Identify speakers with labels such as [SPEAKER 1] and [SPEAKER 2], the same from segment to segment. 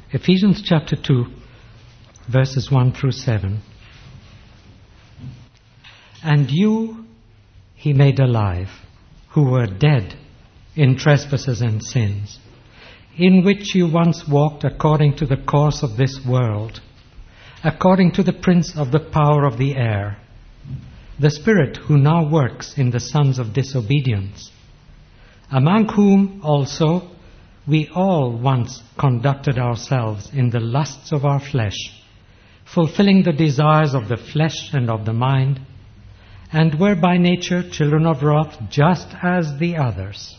[SPEAKER 1] Ephesians chapter 2, verses 1 through 7. And you he made alive, who were dead in trespasses and sins, in which you once walked according to the course of this world, according to the prince of the power of the air, the spirit who now works in the sons of disobedience, among whom also we all once conducted ourselves in the lusts of our flesh, fulfilling the desires of the flesh and of the mind, and were by nature children of wrath, just as the others.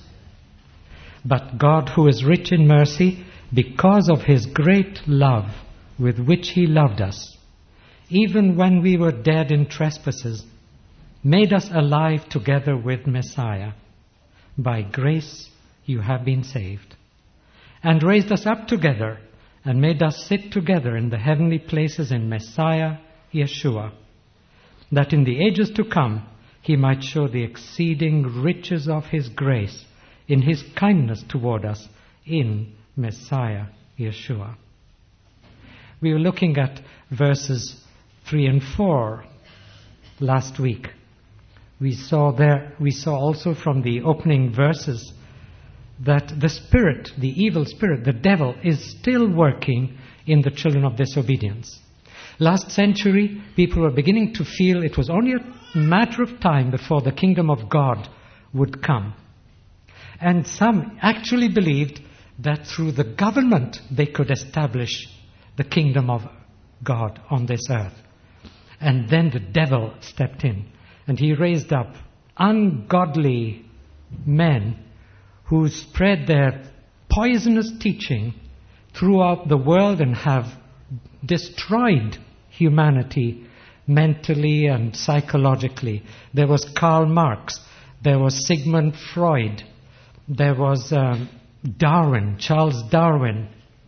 [SPEAKER 1] But God, who is rich in mercy, because of his great love with which he loved us, even when we were dead in trespasses, made us alive together with Messiah. By grace you have been saved, and raised us up together, and made us sit together in the heavenly places in Messiah, Yeshua, that in the ages to come he might show the exceeding riches of his grace in his kindness toward us in Messiah, Yeshua. We were looking at verses 3 and 4 last week. We saw also from the opening verses that the spirit, the evil spirit, the devil, is still working in the children of disobedience. Last century, people were beginning to feel it was only a matter of time before the kingdom of God would come. And some actually believed that through the government they could establish the kingdom of God on this earth. And then the devil stepped in, and he raised up ungodly men who spread their poisonous teaching throughout the world and have destroyed humanity mentally and psychologically. There was Karl Marx, there was Sigmund Freud, there was Darwin, Charles Darwin,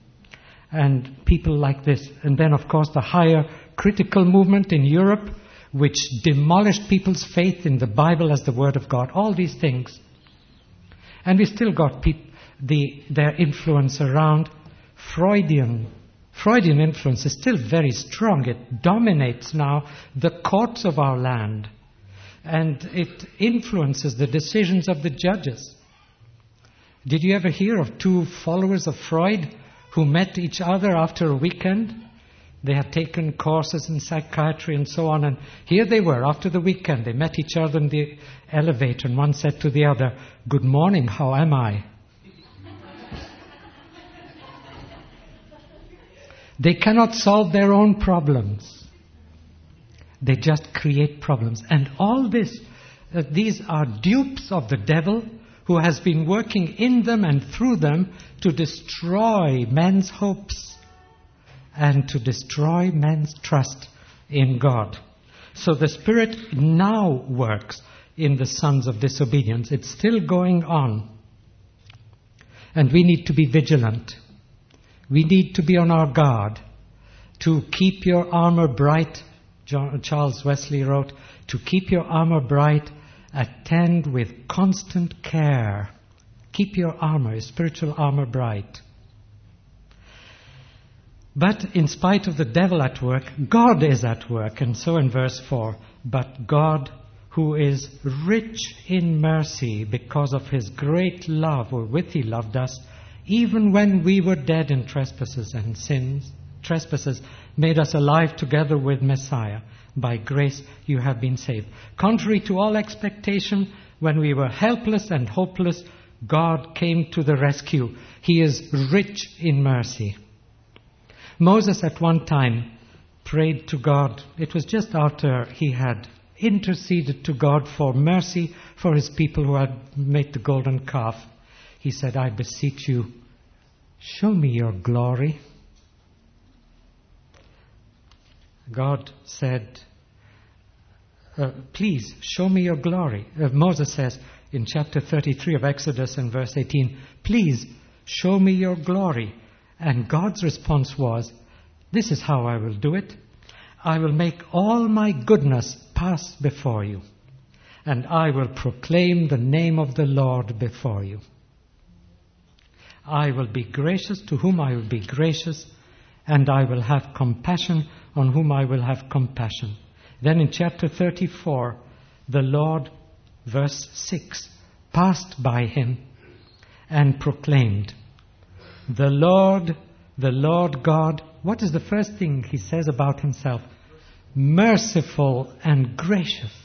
[SPEAKER 1] and people like this. And then, of course, the higher critical movement in Europe, which demolished people's faith in the Bible as the Word of God. All these things. And we still got their influence around. Freudian influence is still very strong. It dominates now the courts of our land. And it influences the decisions of the judges. Did you ever hear of two followers of Freud who met each other after a weekend? They had taken courses in psychiatry and so on, and here they were after the weekend. They met each other in the elevator, and one said to the other, "Good morning, how am I?" They cannot solve their own problems. They just create problems. And all this, these are dupes of the devil, who has been working in them and through them to destroy men's hopes and to destroy men's trust in God. So the Spirit now works in the sons of disobedience. It's still going on. And we need to be vigilant. We need to be on our guard. To keep your armor bright, Charles Wesley wrote, to keep your armor bright, attend with constant care. Keep your armor, your spiritual armor bright. But in spite of the devil at work, God is at work. And so in verse 4, but God, who is rich in mercy because of his great love wherewith he loved us, even when we were dead in trespasses and sins, made us alive together with Messiah. By grace you have been saved. Contrary to all expectation, when we were helpless and hopeless, God came to the rescue. He is rich in mercy. Moses at one time prayed to God. It was just after he had interceded to God for mercy for his people who had made the golden calf. He said, I beseech you, show me your glory. God said, please show me your glory. Moses says in chapter 33 of Exodus and verse 18, please show me your glory. And God's response was, this is how I will do it. I will make all my goodness pass before you, and I will proclaim the name of the Lord before you. I will be gracious to whom I will be gracious, and I will have compassion on whom I will have compassion. Then in chapter 34, the Lord, verse 6, passed by him and proclaimed, the Lord God, what is the first thing he says about himself? Merciful and gracious.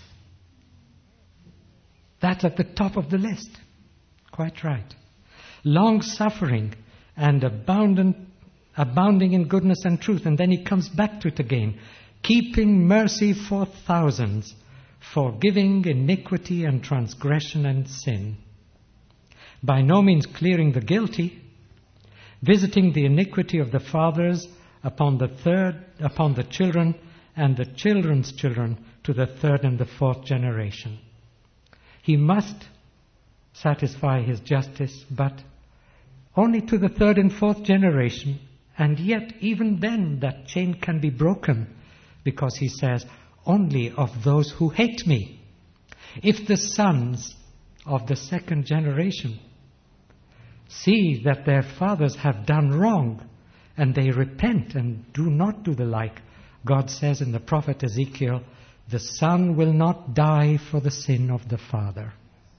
[SPEAKER 1] That's at the top of the list. Quite right. Long-suffering and abounding in goodness and truth. And then he comes back to it again. Keeping mercy for thousands, forgiving iniquity and transgression and sin. By no means clearing the guilty, visiting the iniquity of the fathers upon the children and the children's children to the third and the fourth generation. He must satisfy his justice, but only to the third and fourth generation. And yet, even then, that chain can be broken, because he says, only of those who hate me. If the sons of the second generation see that their fathers have done wrong, and they repent and do not do the like, God says in the prophet Ezekiel, the son will not die for the sin of the father.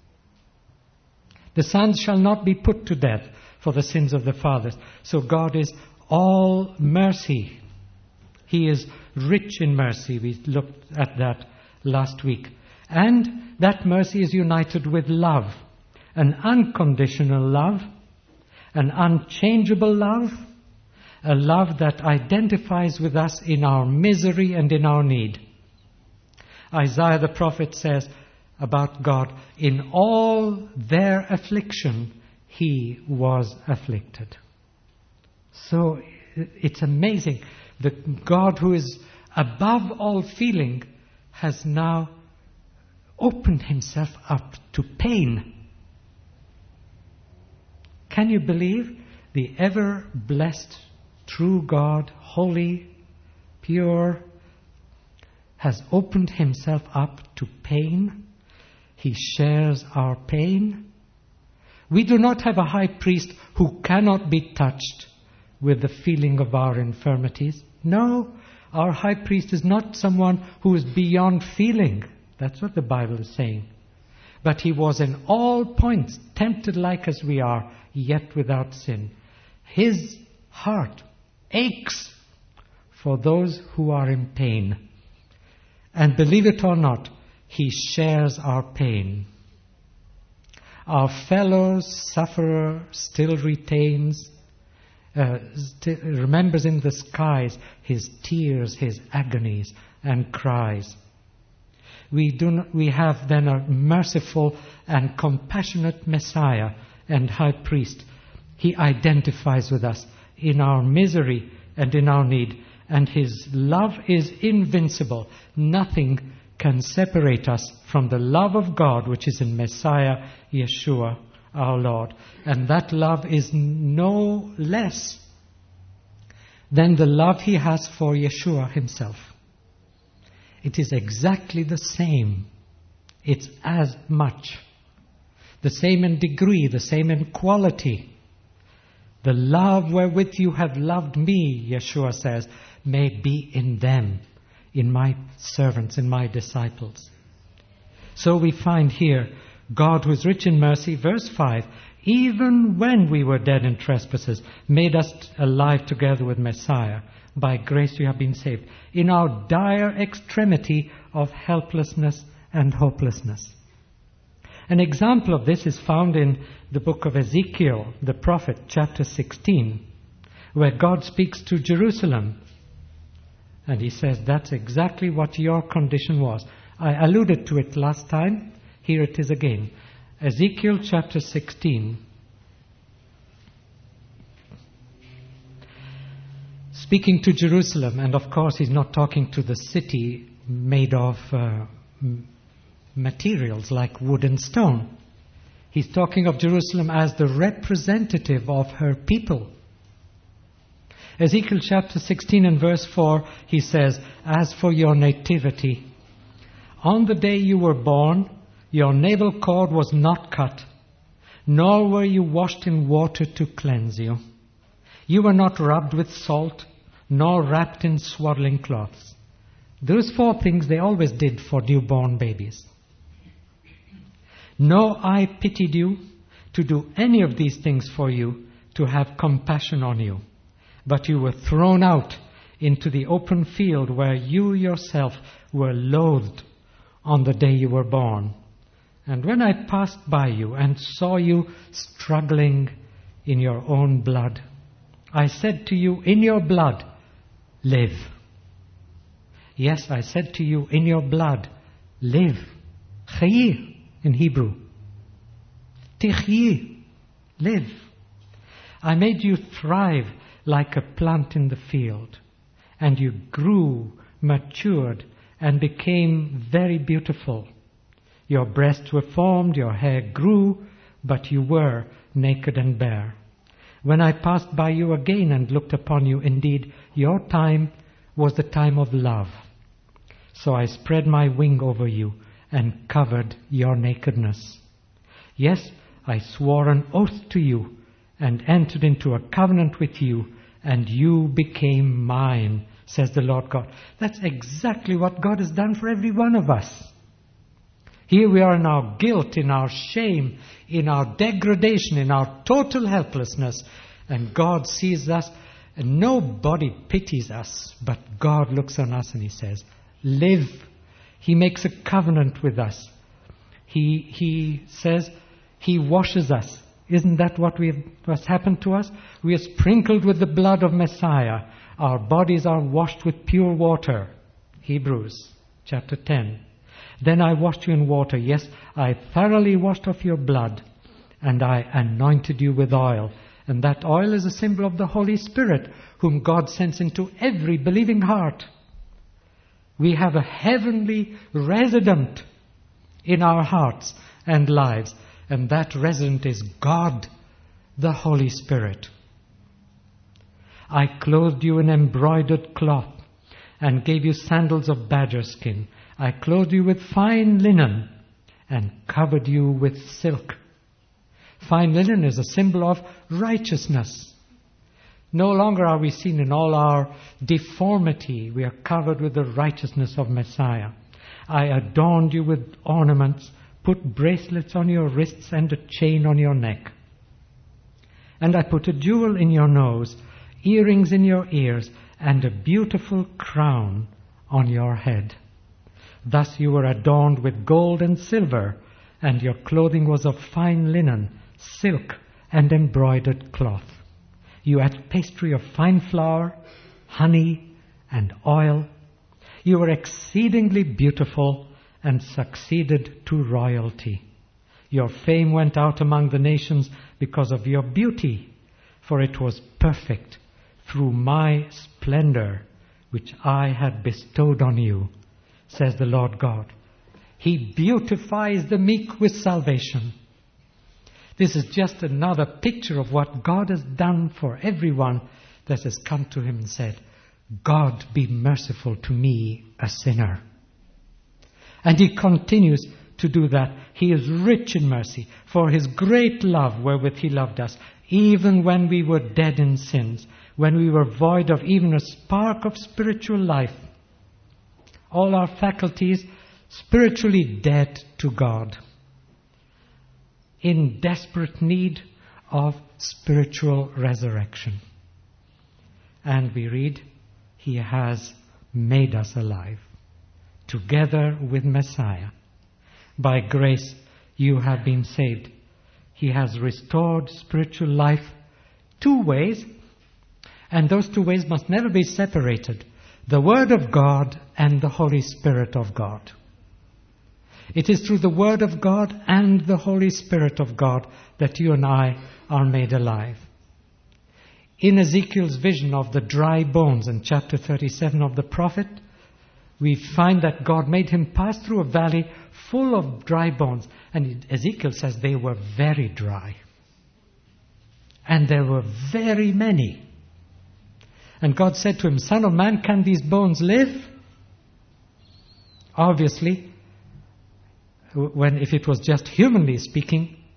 [SPEAKER 1] The sons shall not be put to death for the sins of the fathers. So God is all mercy. He is rich in mercy. We looked at that last week. And that mercy is united with love. An unconditional love, an unchangeable love, a love that identifies with us in our misery and in our need. Isaiah the prophet says about God, in all their affliction, he was afflicted. So it's amazing. The God who is above all feeling has now opened himself up to pain. Can you believe the ever blessed, true God, holy, pure, has opened himself up to pain? He shares our pain. We do not have a high priest who cannot be touched with the feeling of our infirmities. No, our high priest is not someone who is beyond feeling. That's what the Bible is saying. But he was in all points tempted like as we are, yet without sin. His heart aches for those who are in pain. And believe it or not, he shares our pain. Our fellow sufferer still retains, remembers in the skies his tears, his agonies and cries. We have then a merciful and compassionate Messiah and High Priest. He identifies with us in our misery and in our need, and his love is invincible. Nothing can separate us from the love of God which is in Messiah Yeshua our Lord. And that love is no less than the love he has for Yeshua himself. It is exactly the same. It's as much. The same in degree, the same in quality. The love wherewith you have loved me, Yeshua says, may be in them, in my servants, in my disciples. So we find here, God who is rich in mercy, verse 5, even when we were dead in trespasses, made us alive together with Messiah. By grace you have been saved. In our dire extremity of helplessness and hopelessness. An example of this is found in the book of Ezekiel, the prophet, chapter 16, where God speaks to Jerusalem. And he says, that's exactly what your condition was. I alluded to it last time. Here it is again. Ezekiel chapter 16. Speaking to Jerusalem, and of course he's not talking to the city made of materials like wood and stone. He's talking of Jerusalem as the representative of her people. Ezekiel chapter 16 and verse 4, he says, as for your nativity, on the day you were born, your navel cord was not cut, nor were you washed in water to cleanse you. You were not rubbed with salt, nor wrapped in swaddling cloths. Those 4 things they always did for newborn babies. No eye pitied you to do any of these things for you, to have compassion on you. But you were thrown out into the open field where you yourself were loathed on the day you were born. And when I passed by you and saw you struggling in your own blood, I said to you, in your blood, live. Yes, I said to you, in your blood, live. Chayir in Hebrew. Tichyi, live. I made you thrive like a plant in the field, and you grew, matured, and became very beautiful. Your breasts were formed, your hair grew, but you were naked and bare. When I passed by you again and looked upon you, indeed, your time was the time of love. So I spread my wing over you and covered your nakedness. Yes, I swore an oath to you and entered into a covenant with you, and you became mine, says the Lord God. That's exactly what God has done for every one of us. Here we are in our guilt, in our shame, in our degradation, in our total helplessness, and God sees us, and nobody pities us, but God looks on us and He says, live. He makes a covenant with us. He says He washes us. Isn't that what's happened to us? We are sprinkled with the blood of Messiah. Our bodies are washed with pure water. Hebrews chapter 10. Then I washed you in water. Yes, I thoroughly washed off your blood, and I anointed you with oil. And that oil is a symbol of the Holy Spirit, whom God sends into every believing heart. We have a heavenly resident in our hearts and lives, and that resident is God, the Holy Spirit. I clothed you in embroidered cloth and gave you sandals of badger skin. I clothed you with fine linen and covered you with silk. Fine linen is a symbol of righteousness. No longer are we seen in all our deformity. We are covered with the righteousness of Messiah. I adorned you with ornaments, put bracelets on your wrists and a chain on your neck. And I put a jewel in your nose, earrings in your ears, and a beautiful crown on your head. Thus you were adorned with gold and silver, and your clothing was of fine linen, silk, and embroidered cloth. You ate pastry of fine flour, honey, and oil. You were exceedingly beautiful and succeeded to royalty. Your fame went out among the nations because of your beauty, for it was perfect through my splendor, which I had bestowed on you, says the Lord God. He beautifies the meek with salvation. This is just another picture of what God has done for everyone that has come to Him and said, God, be merciful to me, a sinner. And He continues to do that. He is rich in mercy, for His great love wherewith He loved us, even when we were dead in sins, when we were void of even a spark of spiritual life. All our faculties spiritually dead to God, in desperate need of spiritual resurrection. And we read, He has made us alive, together with Messiah. By grace you have been saved. He has restored spiritual life 2 ways, and those 2 ways must never be separated: the Word of God and the Holy Spirit of God. It is through the Word of God and the Holy Spirit of God that you and I are made alive. In Ezekiel's vision of the dry bones in chapter 37 of the prophet, we find that God made him pass through a valley full of dry bones. And Ezekiel says they were very dry. And there were very many. And God said to him, Son of man, can these bones live? Obviously, if it was just humanly speaking,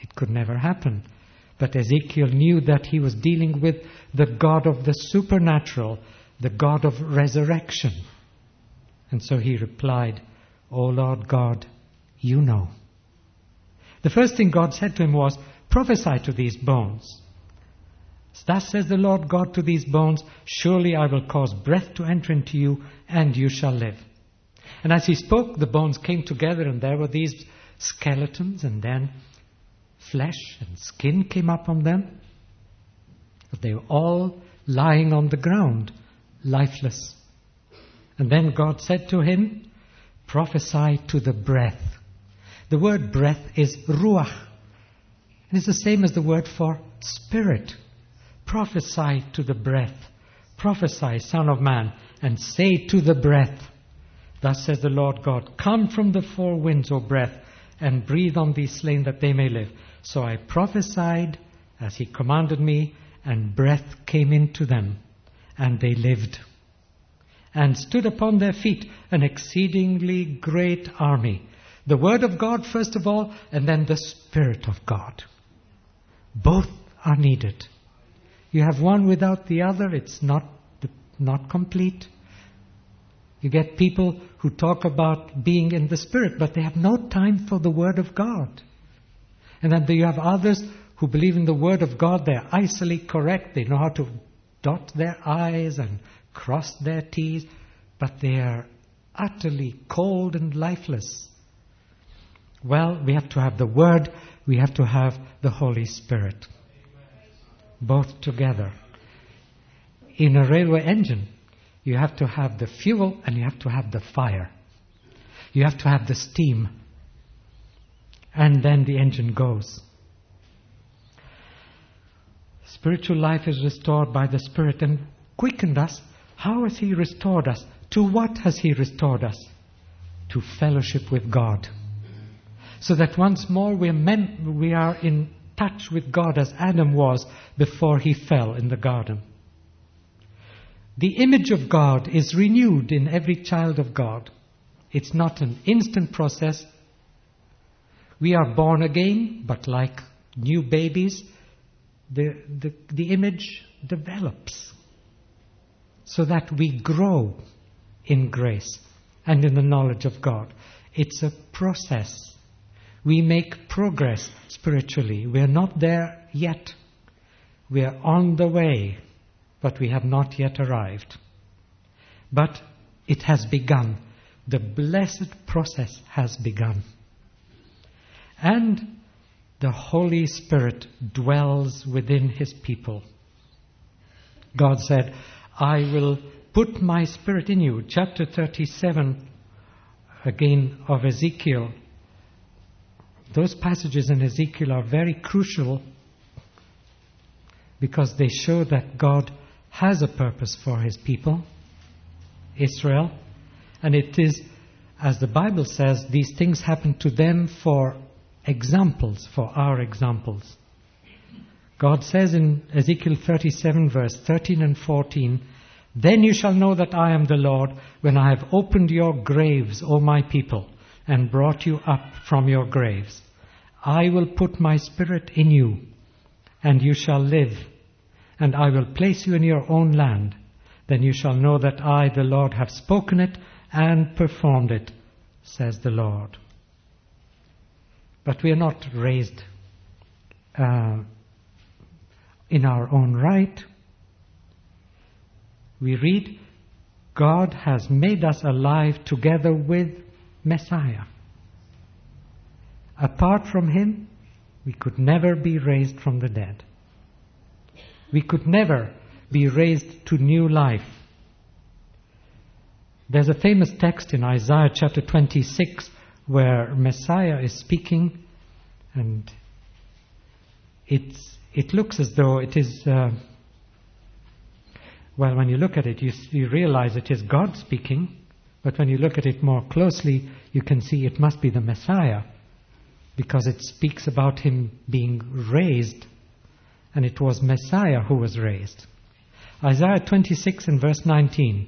[SPEAKER 1] It could never happen. But Ezekiel knew that he was dealing with the God of the supernatural, the God of resurrection. And so he replied, "O Lord God, you know." The first thing God said to him was, "Prophesy to these bones. Thus says the Lord God to these bones, surely I will cause breath to enter into you, and you shall live." And as he spoke, the bones came together, and there were these skeletons, and then flesh and skin came up on them. But they were all lying on the ground, lifeless. And then God said to him, "Prophesy to the breath." The word breath is ruach. It is the same as the word for spirit. Prophesy to the breath. Prophesy, Son of Man, and say to the breath, "Thus says the Lord God, come from the four winds, O breath, and breathe on these slain that they may live." So I prophesied as he commanded me, and breath came into them, and they lived, and stood upon their feet, an exceedingly great army. The word of God first of all, and then the Spirit of God. Both are needed. You have one without the other, it's not complete. You get people who talk about being in the Spirit, but they have no time for the Word of God. And then you have others who believe in the Word of God, they're icily correct, they know how to dot their I's and cross their T's, but they are utterly cold and lifeless. Well, we have to have the Word, we have to have the Holy Spirit. Both together. In a railway engine, you have to have the fuel and you have to have the fire. You have to have the steam. And then the engine goes. Spiritual life is restored by the Spirit and quickened us. How has He restored us? To what has He restored us? To fellowship with God. So that once more we are in touch with God as Adam was before he fell in the garden. The image of God is renewed in every child of God. It's not an instant process. We are born again, but like new babies, the image develops so that we grow in grace and in the knowledge of God. It's a process. We make progress spiritually. We are not there yet. We are on the way, but we have not yet arrived. But it has begun. The blessed process has begun. And the Holy Spirit dwells within His people. God said, "I will put my Spirit in you." Chapter 37, again, of Ezekiel. Those passages in Ezekiel are very crucial because they show that God has a purpose for His people, Israel. And it is, as the Bible says, these things happen to them for examples, for our examples. God says in Ezekiel 37 verse 13 and 14, "Then you shall know that I am the Lord when I have opened your graves, O my people, and brought you up from your graves. I will put my Spirit in you, and you shall live, and I will place you in your own land. Then you shall know that I, the Lord, have spoken it and performed it, says the Lord." But we are not raised in our own right. We read, God has made us alive together with Messiah. Apart from Him, we could never be raised from the dead. We could never be raised to new life. There's a famous text in Isaiah chapter 26 where Messiah is speaking, and it looks as though it is, when you look at it, you realize it is God speaking, but when you look at it more closely, you can see it must be the Messiah, because it speaks about Him being raised, and it was Messiah who was raised. Isaiah 26 and verse 19.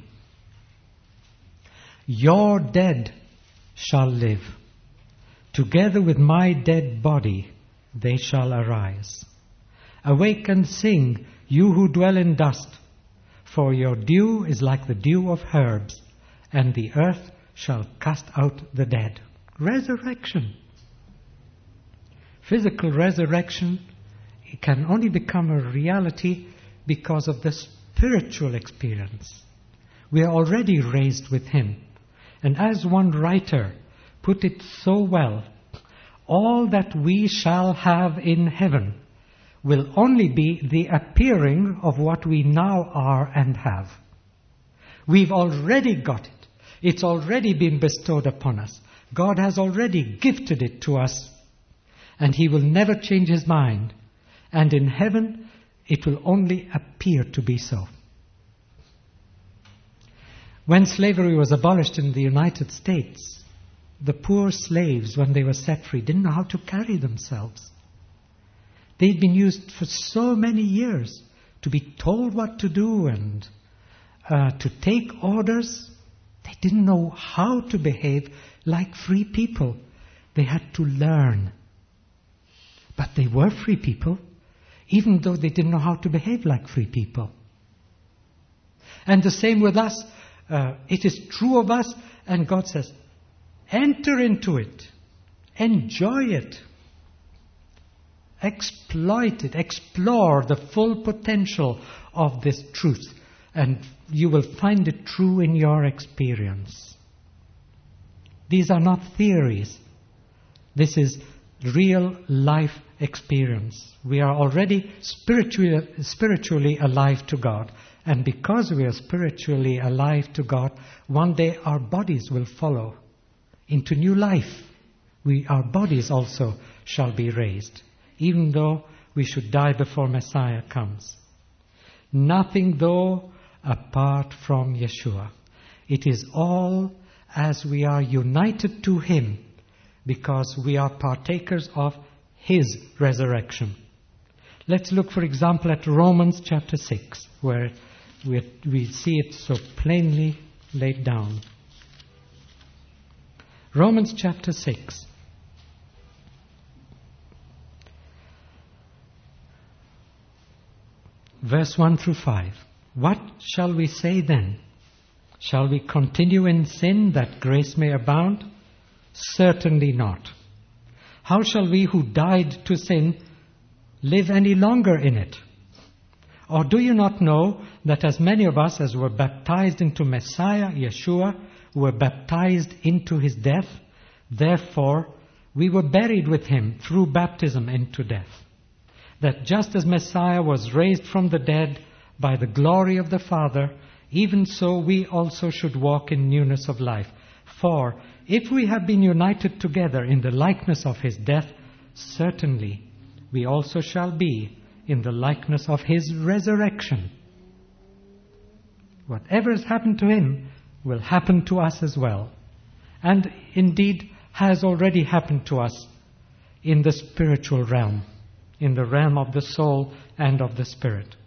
[SPEAKER 1] "Your dead shall live. Together with my dead body they shall arise. Awake and sing, you who dwell in dust, for your dew is like the dew of herbs, and the earth shall cast out the dead. Resurrection. Physical resurrection can only become a reality because of the spiritual experience. We are already raised with Him. And as one writer put it so well, all that we shall have in heaven will only be the appearing of what we now are and have. We've already got it. It's already been bestowed upon us. God has already gifted it to us, and He will never change His mind. And in heaven, it will only appear to be so. When slavery was abolished in the United States, the poor slaves, when they were set free, didn't know how to carry themselves. They'd been used for so many years to be told what to do and to take orders. They didn't know how to behave like free people. They had to learn. But they were free people, even though they didn't know how to behave like free people. And the same with us. It is true of us, and God says, enter into it. Enjoy it. Exploit it. Explore the full potential of this truth. And you will find it true in your experience. These are not theories. This is real life experience. We are already spiritually alive to God. And because we are spiritually alive to God, one day our bodies will follow into new life. Our bodies also shall be raised, even though we should die before Messiah comes. Nothing though apart from Yeshua. It is all as we are united to Him, because we are partakers of His resurrection. Let's look, for example, at Romans chapter 6, where we see it so plainly laid down. Romans chapter 6. Verse 1 through 5. What shall we say then? Shall we continue in sin that grace may abound? Certainly not. How shall we who died to sin live any longer in it? Or do you not know that as many of us as were baptized into Messiah, Yeshua, were baptized into His death? Therefore, we were buried with Him through baptism into death, that just as Messiah was raised from the dead by the glory of the Father, even so we also should walk in newness of life. For if we have been united together in the likeness of His death, certainly we also shall be in the likeness of His resurrection. Whatever has happened to Him will happen to us as well, and indeed has already happened to us in the spiritual realm, in the realm of the soul and of the spirit.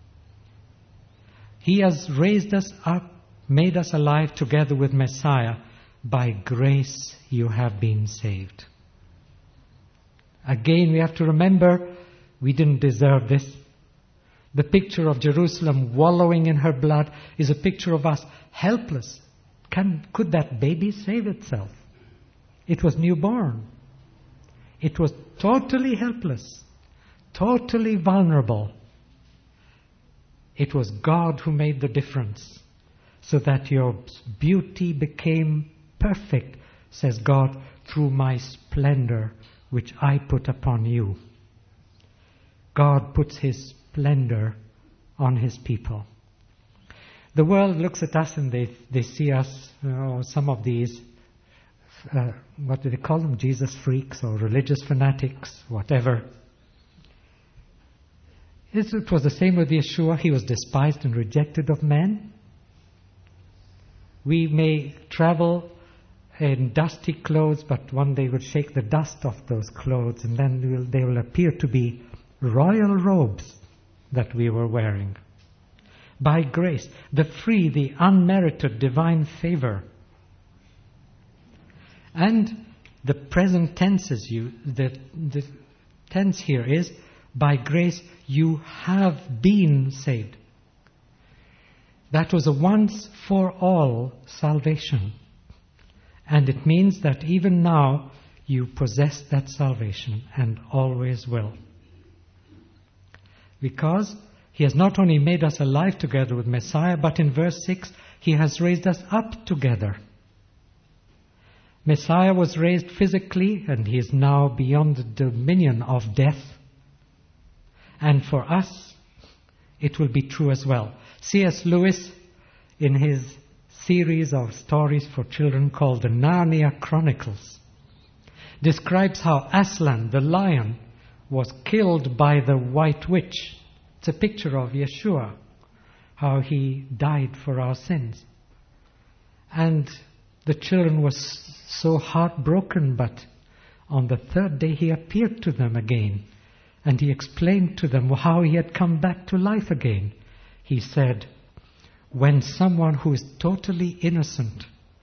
[SPEAKER 1] He has raised us up, made us alive together with Messiah. By grace you have been saved. Again, we have to remember, we didn't deserve this. The picture of Jerusalem wallowing in her blood is a picture of us helpless. Could that baby save itself? It was newborn. It was totally helpless, totally vulnerable. It was God who made the difference, so that your beauty became perfect, says God, through my splendor which I put upon you. God puts His splendor on His people. The world looks at us and they see us, some of these, what do they call them? Jesus freaks or religious fanatics, whatever. It was the same with Yeshua. He was despised and rejected of men. We may travel in dusty clothes, but one day we'll shake the dust off those clothes, and then they will appear to be royal robes that we were wearing. By grace, the free, the unmerited divine favor. And the present tense is used, the tense here is, by grace you have been saved. That was a once-for-all salvation. And it means that even now you possess that salvation and always will. Because He has not only made us alive together with Messiah, but in verse 6, He has raised us up together. Messiah was raised physically, and He is now beyond the dominion of death. And for us, it will be true as well. C.S. Lewis, in his series of stories for children called the Narnia Chronicles, describes how Aslan, the lion, was killed by the white witch. It's a picture of Yeshua, how He died for our sins. And the children were so heartbroken, but on the third day He appeared to them again, and He explained to them how He had come back to life again. He said, when someone who is totally innocent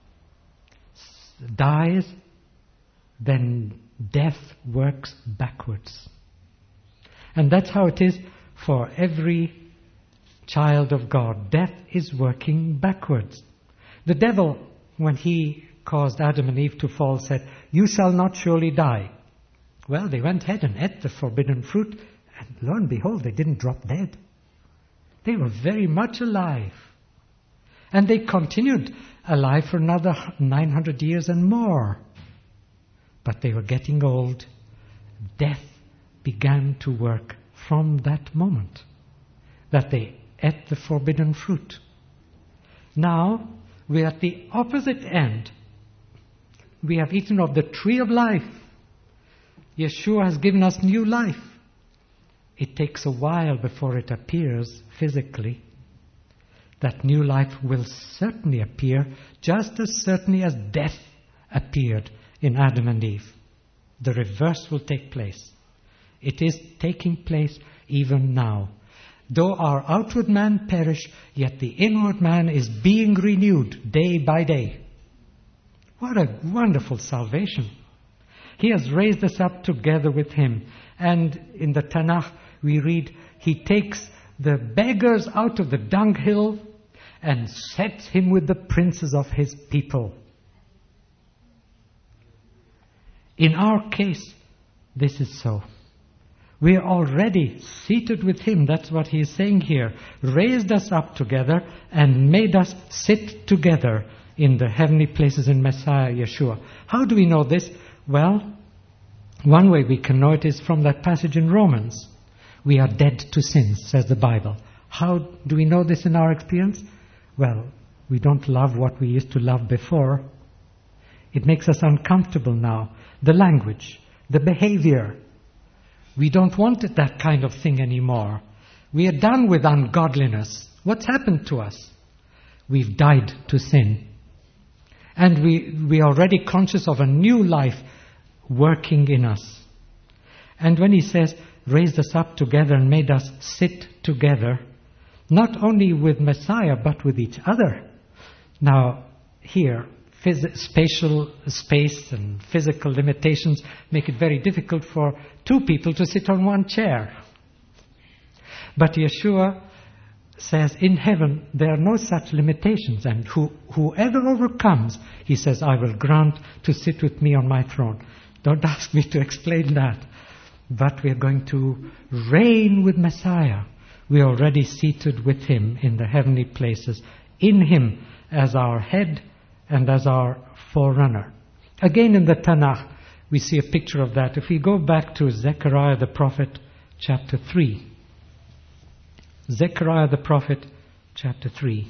[SPEAKER 1] dies, then death works backwards. And that's how it is for every child of God. Death is working backwards. The devil, when he caused Adam and Eve to fall, said, you shall not surely die. Well, they went ahead and ate the forbidden fruit, and lo and behold, they didn't drop dead. They were very much alive. And they continued alive for another 900 years and more. But they were getting old. Death began to work from that moment that they ate the forbidden fruit. Now, we are at the opposite end. We have eaten of the tree of life. Yeshua has given us new life. It takes a while before it appears physically. That new life will certainly appear, just as certainly as death appeared in Adam and Eve. The reverse will take place. It is taking place even now. Though our outward man perish, yet the inward man is being renewed day by day. What a wonderful salvation. He has raised us up together with Him. And in the Tanakh we read, He takes the beggars out of the dunghill and sets him with the princes of His people. In our case, this is so. We are already seated with Him. That's what He is saying here. Raised us up together and made us sit together in the heavenly places in Messiah Yeshua. How do we know this? Well, one way we can know it is from that passage in Romans. We are dead to sins, says the Bible. How do we know this in our experience? Well, we don't love what we used to love before. It makes us uncomfortable now. The language, the behavior. We don't want that kind of thing anymore. We are done with ungodliness. What's happened to us? We've died to sin. And we are already conscious of a new life working in us. And when He says, raised us up together and made us sit together, not only with Messiah, but with each other. Now, here, spatial space and physical limitations make it very difficult for two people to sit on one chair. But Yeshua says, in heaven, there are no such limitations. And whoever overcomes, He says, I will grant to sit with Me on My throne. Don't ask me to explain that. But we are going to reign with Messiah. We are already seated with Him in the heavenly places, in Him as our head and as our forerunner. Again in the Tanakh, we see a picture of that. If we go back to Zechariah the prophet, chapter 3. Zechariah the prophet, chapter 3.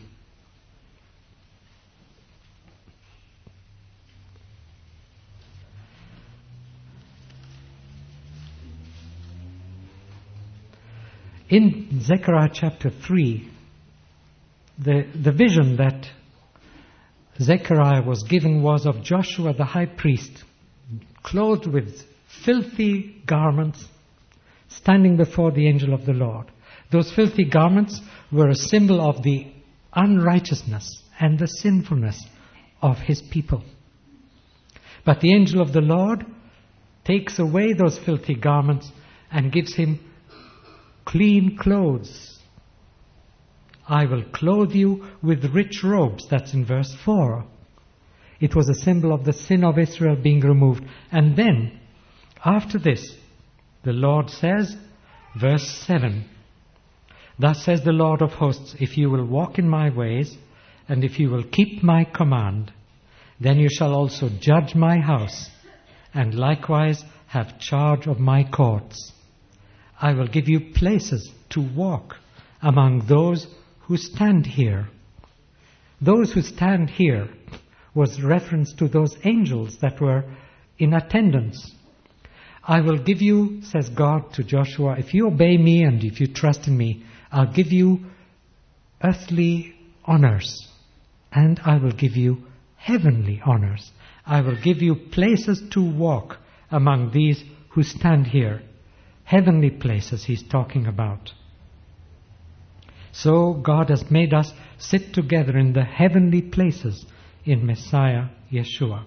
[SPEAKER 1] In Zechariah chapter 3, the vision that Zechariah was given was of Joshua the high priest, clothed with filthy garments, standing before the angel of the Lord. Those filthy garments were a symbol of the unrighteousness and the sinfulness of His people. But the angel of the Lord takes away those filthy garments and gives him clean clothes. I will clothe you with rich robes. That's in verse 4. It was a symbol of the sin of Israel being removed. And then, after this, the Lord says, verse 7, Thus says the Lord of hosts, if you will walk in my ways, and if you will keep my command, then you shall also judge my house, and likewise have charge of my courts. I will give you places to walk among those who stand here. Those who stand here was reference to those angels that were in attendance. I will give you, says God to Joshua, if you obey me and if you trust in me, I'll give you earthly honors, and I will give you heavenly honors. I will give you places to walk among these who stand here. Heavenly places he's talking about. So God has made us sit together in the heavenly places in Messiah Yeshua.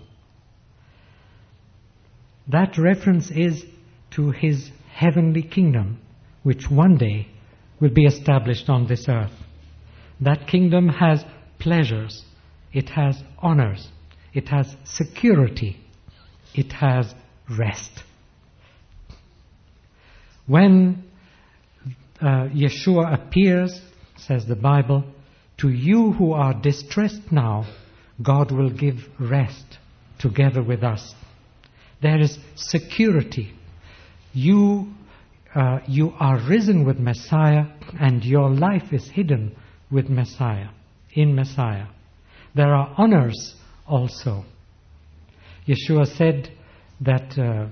[SPEAKER 1] That reference is to his heavenly kingdom, which one day will be established on this earth. That kingdom has pleasures, it has honors, it has security, it has rest. When Yeshua appears, says the Bible, to you who are distressed now, God will give rest together with us. There is security. You are risen with Messiah, and your life is hidden with Messiah, in Messiah. There are honors also. Yeshua said that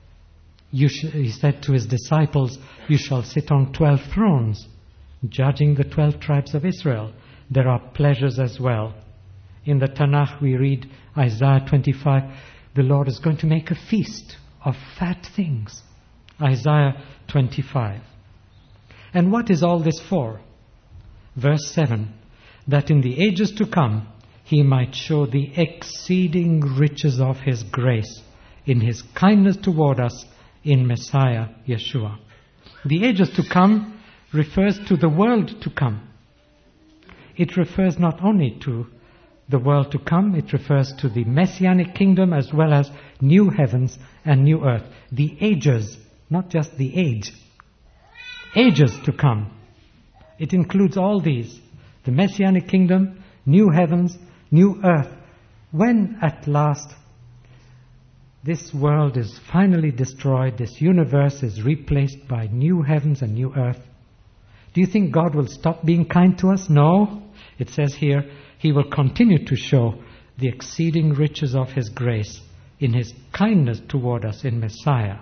[SPEAKER 1] he said to his disciples, you shall sit on 12 thrones, judging the 12 tribes of Israel. There are pleasures as well. In the Tanakh we read Isaiah 25, the Lord is going to make a feast of fat things. Isaiah 25. And what is all this for? Verse 7, that in the ages to come he might show the exceeding riches of his grace in his kindness toward us in Messiah Yeshua. The ages to come refers to the world to come. It refers not only to the world to come, it refers to the Messianic kingdom as well as new heavens and new earth. The ages, not just the age. Ages to come. It includes all these. The Messianic kingdom, new heavens, new earth. When at last this world is finally destroyed, this universe is replaced by new heavens and new earth, do you think God will stop being kind to us? No. It says here, he will continue to show the exceeding riches of his grace in his kindness toward us in Messiah.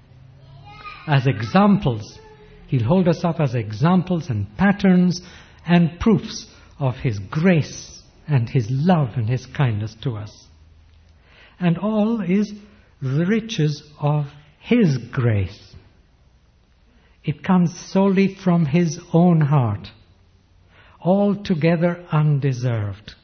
[SPEAKER 1] As examples, he'll hold us up as examples and patterns and proofs of his grace and his love and his kindness to us. And all is the riches of his grace. It comes solely from his own heart, altogether undeserved.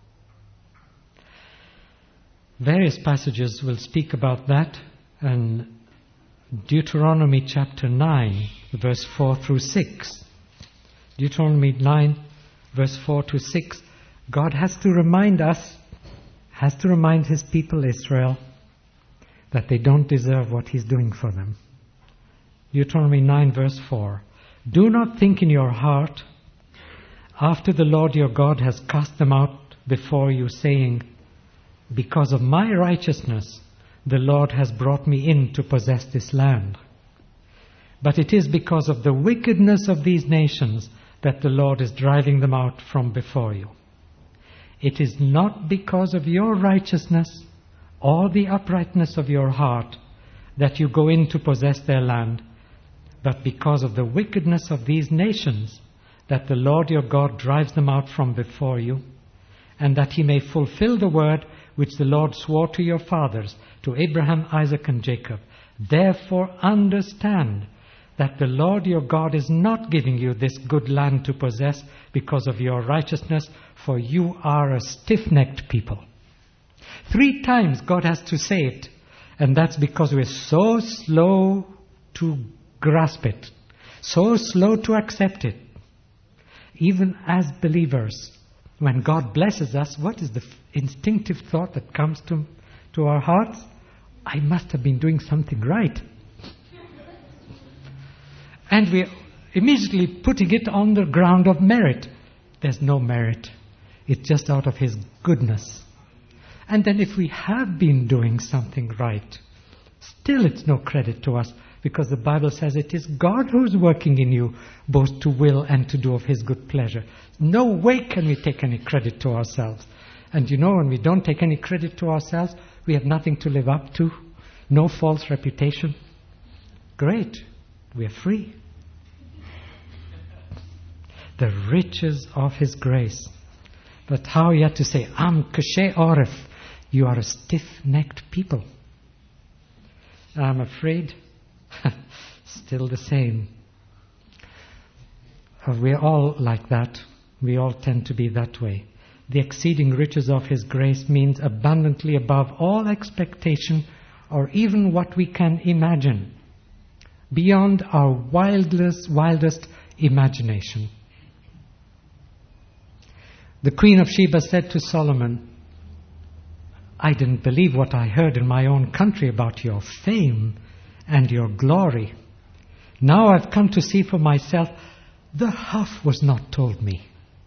[SPEAKER 1] Various passages will speak about that, and Deuteronomy chapter 9, verse 4 through 6. Deuteronomy 9, verse 4 to 6, God has to remind us, has to remind his people Israel, that they don't deserve what he's doing for them. Deuteronomy 9, verse 4. Do not think in your heart, after the Lord your God has cast them out before you, saying, because of my righteousness, the Lord has brought me in to possess this land. But it is because of the wickedness of these nations that the Lord is driving them out from before you. It is not because of your righteousness or the uprightness of your heart that you go in to possess their land, but because of the wickedness of these nations that the Lord your God drives them out from before you, and that he may fulfill the word which the Lord swore to your fathers, to Abraham, Isaac, and Jacob. Therefore understand that the Lord your God is not giving you this good land to possess because of your righteousness, for you are a stiff-necked people. 3 times God has to say it, and that's because we're so slow to grasp it, so slow to accept it. Even as believers, when God blesses us, what is the instinctive thought that comes to our hearts? I must have been doing something right. And we're immediately putting it on the ground of merit. There's no merit. It's just out of His goodness. And then if we have been doing something right, still it's no credit to us, because the Bible says it is God who's working in you, both to will and to do of His good pleasure. No way can we take any credit to ourselves. And when we don't take any credit to ourselves, we have nothing to live up to, no false reputation. Great, we're free. The riches of His grace. But how you have to say, Am kashe orif, you are a stiff-necked people. I'm afraid, still the same. We're all like that. We all tend to be that way. The exceeding riches of His grace means abundantly above all expectation or even what we can imagine, beyond our wildest imagination. The Queen of Sheba said to Solomon, I didn't believe what I heard in my own country about your fame and your glory. Now I've come to see for myself, the half was not told me.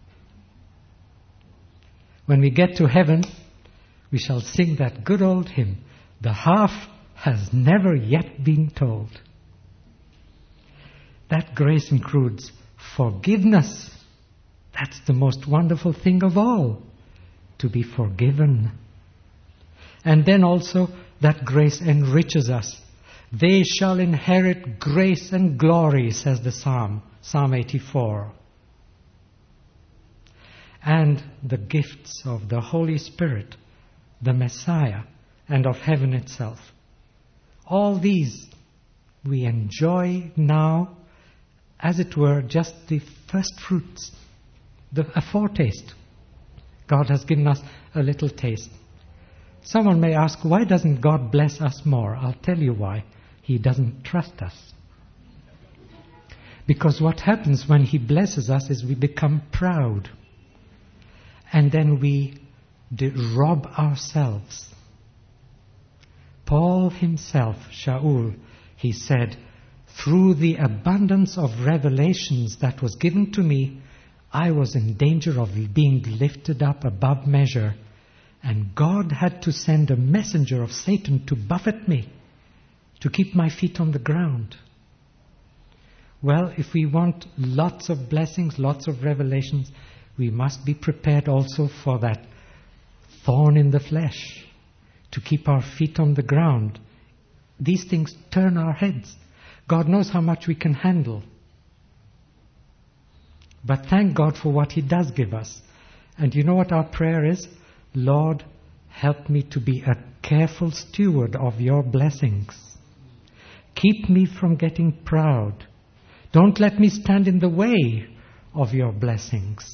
[SPEAKER 1] When we get to heaven, we shall sing that good old hymn, the half has never yet been told. That grace includes forgiveness. That's the most wonderful thing of all, to be forgiven. And then also that grace enriches us. They shall inherit grace and glory, says the Psalm 84. And the gifts of the Holy Spirit, the Messiah, and of heaven itself. All these we enjoy now, as it were, just the first fruits, a foretaste. God has given us a little taste. Someone may ask, why doesn't God bless us more? I'll tell you why. He doesn't trust us. Because what happens when He blesses us is we become proud. And then we rob ourselves. Paul himself, Shaul, he said, through the abundance of revelations that was given to me, I was in danger of being lifted up above measure, and God had to send a messenger of Satan to buffet me, to keep my feet on the ground. Well, if we want lots of blessings, lots of revelations, we must be prepared also for that thorn in the flesh, to keep our feet on the ground. These things turn our heads. God knows how much we can handle. But thank God for what He does give us. And you know what our prayer is? Lord, help me to be a careful steward of your blessings. Keep me from getting proud. Don't let me stand in the way of your blessings.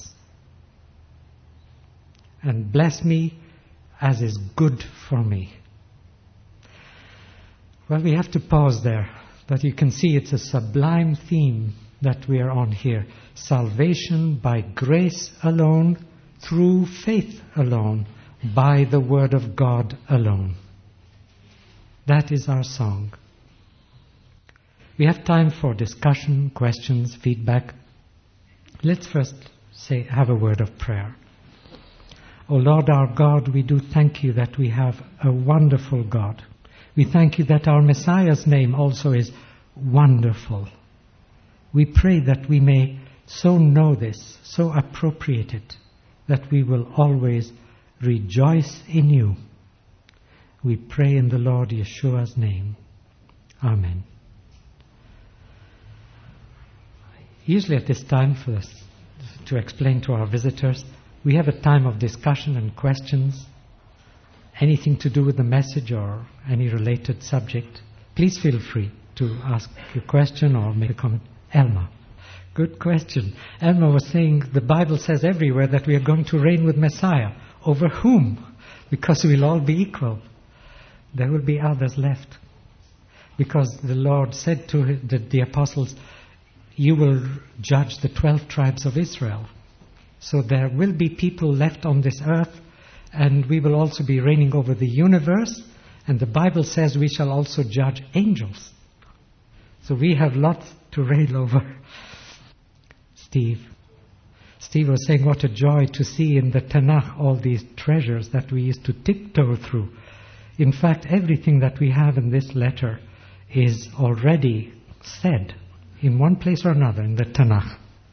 [SPEAKER 1] And bless me as is good for me. Well, we have to pause there. But you can see it's a sublime theme that we are on here. Salvation by grace alone, through faith alone, by the word of God alone. That is our song. We have time for discussion, questions, feedback. Let's first have a word of prayer. O Lord our God, we do thank you that we have a wonderful God. We thank you that our Messiah's name also is wonderful. We pray that we may so know this, so appropriate it, that we will always rejoice in you. We pray in the Lord Yeshua's name. Amen. Usually at this time, for us to explain to our visitors, we have a time of discussion and questions. Anything to do with the message or any related subject, please feel free to ask a question or make a comment. Elma. Good question. Elma was saying the Bible says everywhere that we are going to reign with Messiah. Over whom? Because we'll all be equal. There will be others left. because the Lord said to the apostles, you will judge the 12 tribes of Israel. So there will be people left on this earth, and we will also be reigning over the universe, and the Bible says we shall also judge angels. So we have lots to reign over. Steve was saying what a joy to see in the Tanakh all these treasures that we used to tiptoe through. In fact, everything that we have in this letter is already said in one place or another in the Tanakh.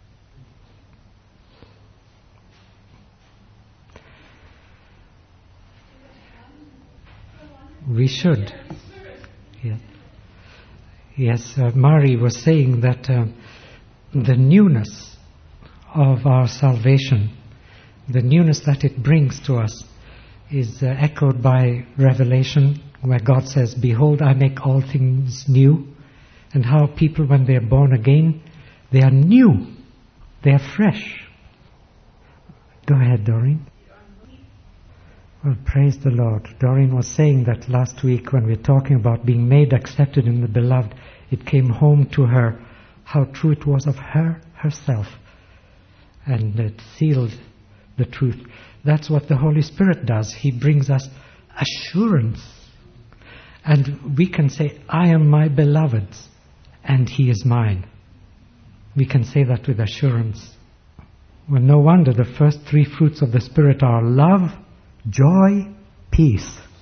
[SPEAKER 1] We should. Yeah. Yes, Mari was saying that the newness of our salvation, the newness that it brings to us, is echoed by Revelation, where God says, behold, I make all things new. And how people, when they are born again, they are new, they are fresh. Go ahead, Doreen. Well, praise the Lord. Doreen was saying that last week when we were talking about being made accepted in the Beloved, it came home to her how true it was of her herself, and it sealed the truth. That's what the Holy Spirit does. He brings us assurance. And we can say, I am my Beloved's, and He is mine. We can say that with assurance. Well, no wonder the first 3 fruits of the Spirit are love, joy, peace.